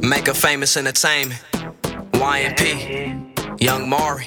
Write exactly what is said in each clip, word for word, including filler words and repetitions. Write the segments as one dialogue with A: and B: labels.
A: Make a famous entertainment. Y M P, Young Mari.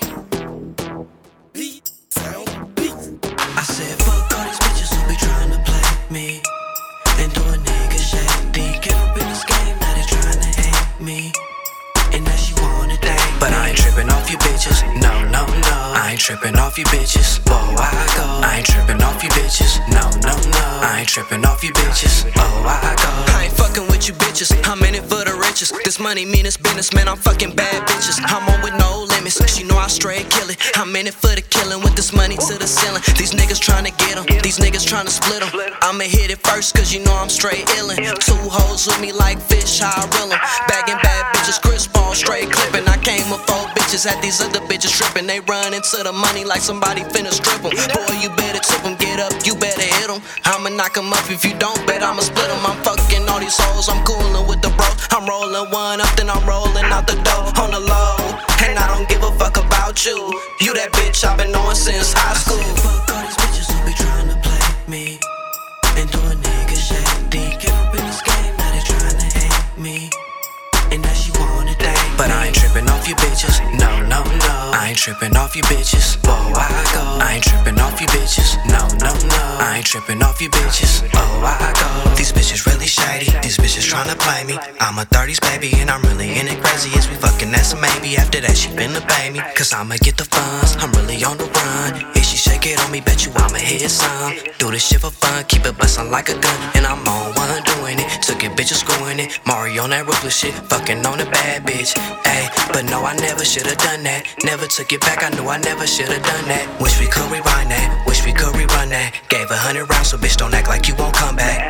A: I said, fuck all these bitches who be trying to play me and do a nigga shady. Came up in this game, now they trying to hate me, and now she want a date. But I ain't tripping off you bitches, no, no, no. I ain't tripping off you bitches, oh I go. I ain't tripping off you bitches, no, no, no. I ain't tripping off you bitches, oh I go. I ain't fucking with you bitches, I'm in it for the riches. This money mean it's business, man, I'm fucking bad bitches. I'm on with no limits, she know I straight kill it. I'm in it for the killing, with this money to the ceiling. These niggas tryna get them, these niggas tryna split them. I'ma hit it first cause you know I'm straight illin'. Two hoes with me like fish, how I reel 'em. Bagging bad bitches, Chris Paul straight clipping. I came with four bitches, had these other bitches tripping. They run into the money like somebody finna strip 'em. Boy, you better tip 'em, get up, you better hit 'em. I'ma knock 'em up, if you don't bet, I'ma split 'em. I'm fucking all these hoes, I'm coolin' with the bros. I'm rolling one up, then I'm rolling out the door on the low. And I don't give a fuck about you. You that bitch I've been knowing since high school. I said, fuck all these bitches who be trying to play me and do a nigga shady. Came up in this game, now they trying to hate me, and now she want a date. But I ain't tripping off you bitches, no, no, no. I ain't tripping off you bitches, oh I go. I ain't tripping off you bitches, no, no, no. I ain't tripping off you bitches, oh I go. These bitches really shady, these bitches tryna play me. I'm a thirties baby and I'm really in it crazy. As we fucking that's a maybe, after that she finna pay me. Cause I'ma get the funds, I'm really on the run. If she shake it on me, bet you I'ma hit some. Do this shit for fun, keep it bustin' like a gun. And I'm on one doing it, took it bitches screwing it. Mari on that ruthless shit, fucking on a bad bitch, ayy. But no, I never should've done that. Never took it back, I knew I never should've done that. Wish we could rewind that, wish we could rerun that. Gave a hundred rounds, so bitch don't act like you won't come back.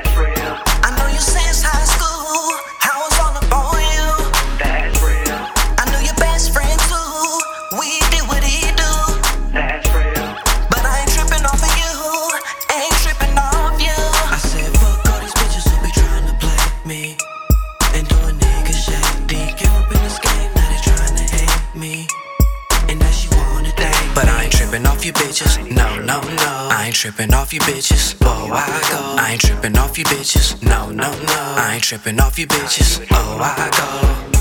A: I know you since high school, I was all up on you. That's real. I knew your best friend too, we did what he do. That's real. But I ain't tripping off of you, ain't tripping off you. I said fuck all these bitches who be trying to play me and do a nigga shady. Came up in this game, now they trying to hate me, and now she want a date. But I ain't tripping off you bitches, no, no, no. I ain't tripping off you bitches, oh I go. I ain't tripping off you bitches, no, no, no. I ain't tripping off you bitches, oh I go.